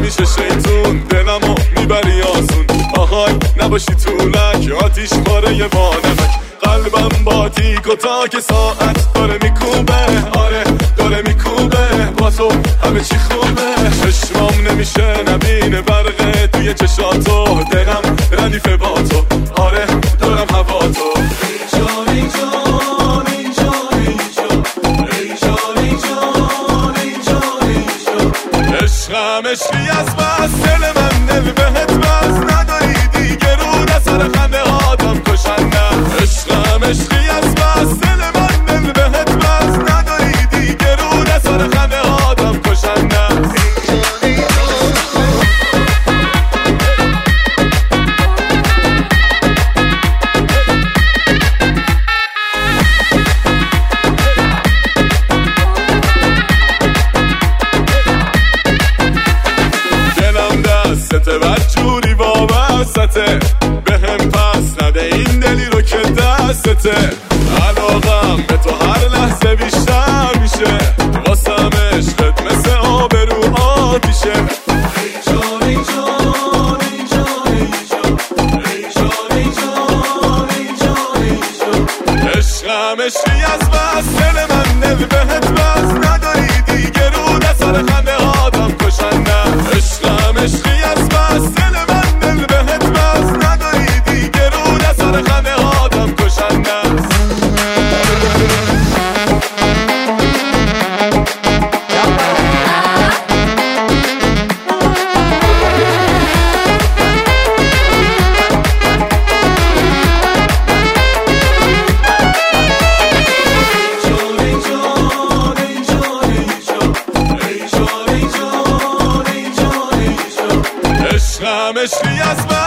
میشه شیطون دلمو میبری آسون. آهای نباشی طولک آتیش پاره یه وانمک. قلبم با تیک و تاک ساعت داره میکوبه. آره داره میکوبه با تو همه چی خوبه. چشمام نمیشه نبینه برقه توی چشاتو. دلم ردیفه با تو. آره دارم هوا تو. عشقم عشقی از بس دل من دل بهت بس نداری دیگه رو نسر خنده آدم کشنم. عشقم عشقی از بس دل من دل بهت بس نداری دیگه رو نسر خنده آدم کشنم. دسته بدجوری وابسته بهم پس نده این دلی رو که دستته. علاقم به تو هر لحظه بیشتر میشه واسم عشقت مثل آب رو آتیشه. عشقم عشقی از بس دل من دل بهت بس نداری دیگه رو نسر خنده آدم کشنم. عشقم عشقی از بس دل من دل بهت بس نداری دیگه رو نسر خنده آدم کشنم. عشقی از